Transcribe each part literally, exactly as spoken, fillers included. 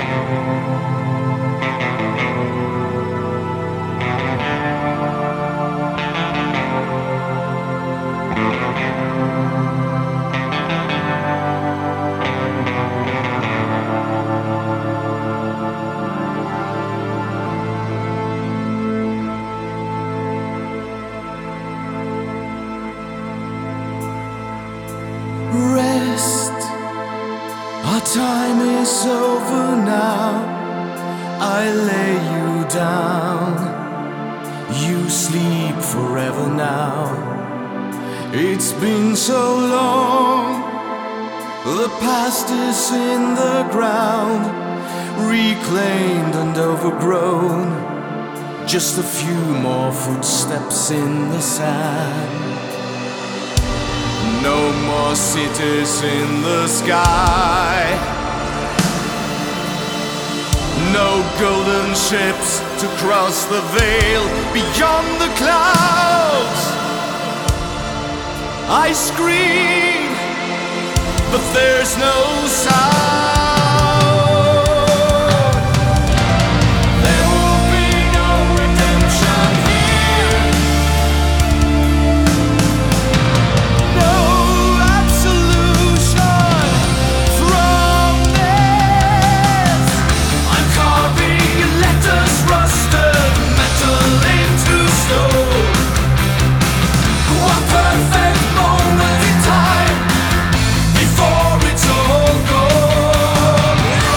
Rest, our time is over now. I lay you down, you sleep forever now. It's been so long, the past is in the ground, reclaimed and overgrown. Just a few more footsteps in the sand. No more cities in the sky, no golden ships to cross the veil beyond the clouds. I scream, but there's no sound. There will be no redemption here, no absolution from this. I'm carving letters, rusted metal into stone. One perfect moment in time before it's all gone.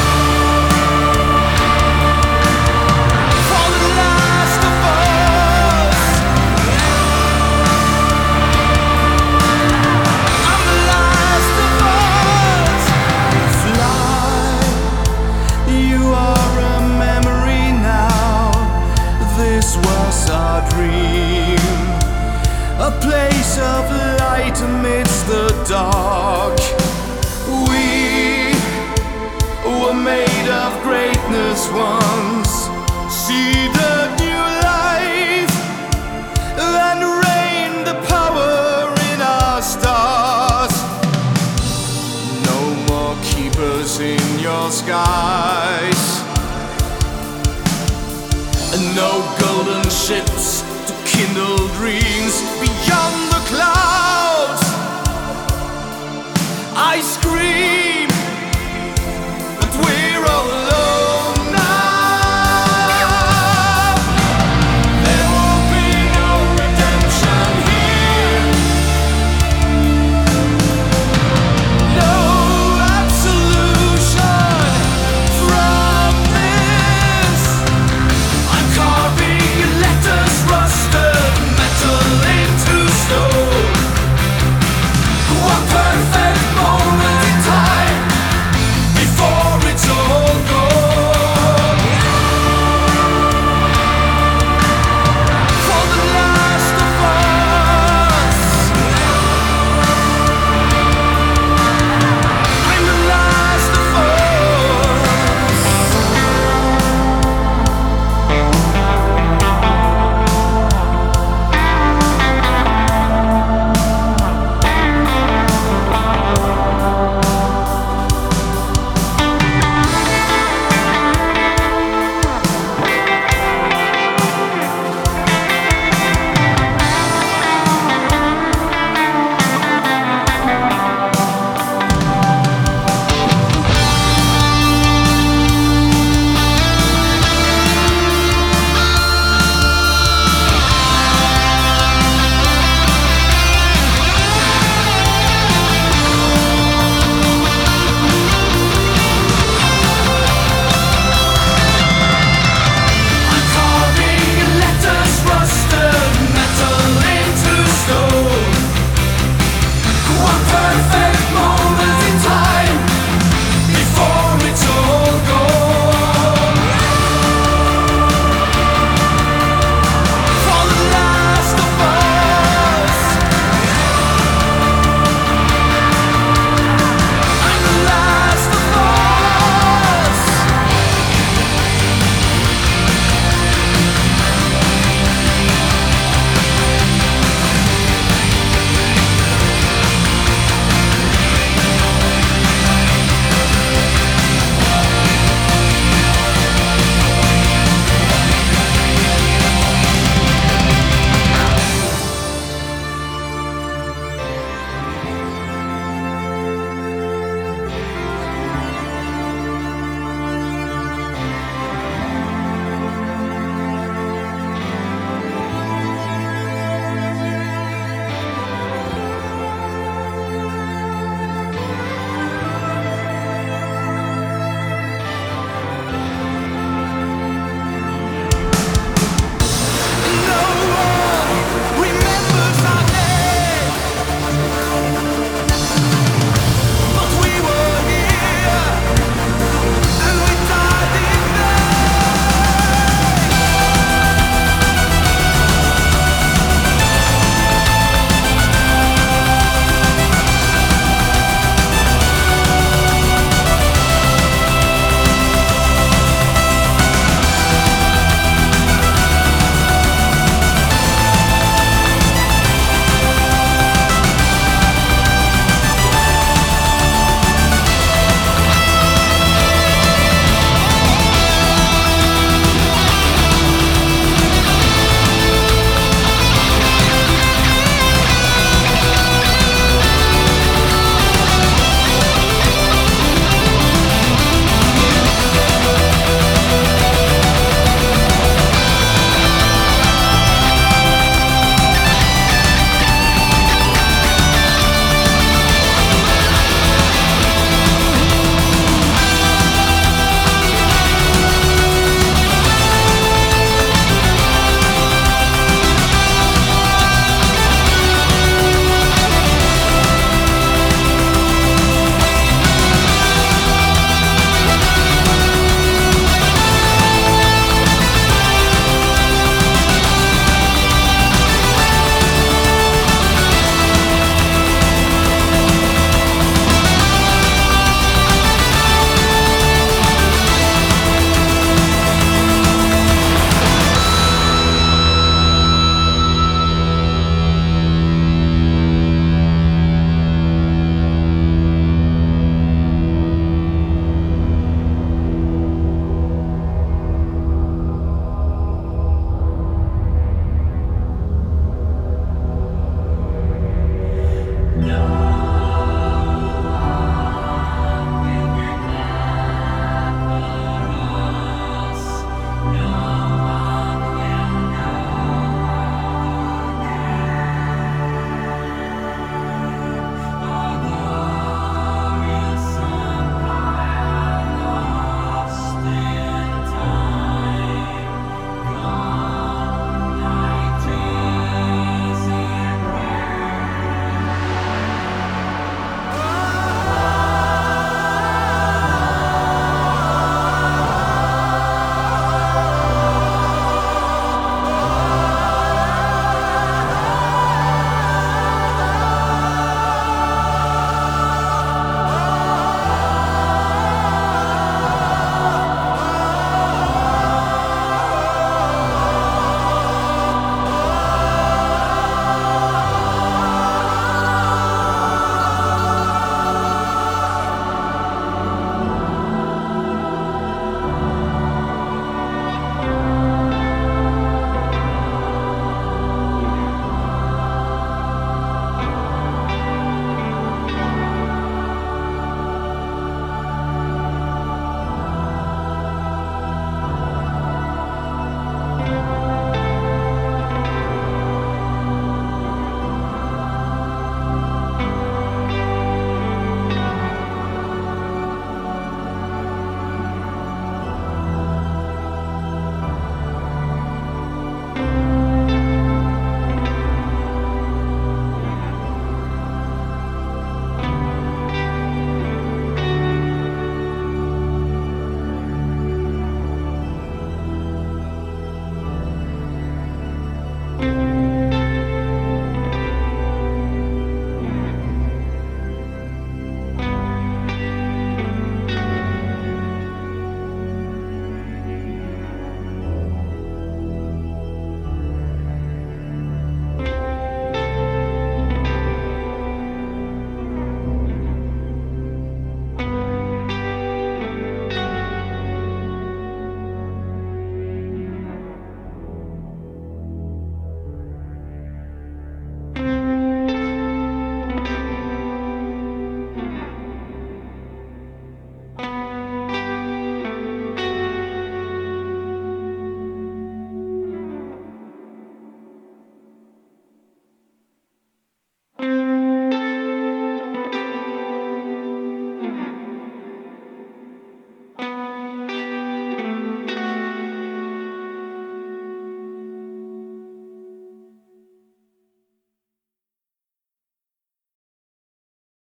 For the last of us, I'm the last of us. Fly, you are a memory now. This was our dream, a place of light amidst the dark. We were made of greatness once. See the new life and rain the power in our stars. No more keepers in your skies, and no golden ships to kindle dreams beyond the clouds. I scream,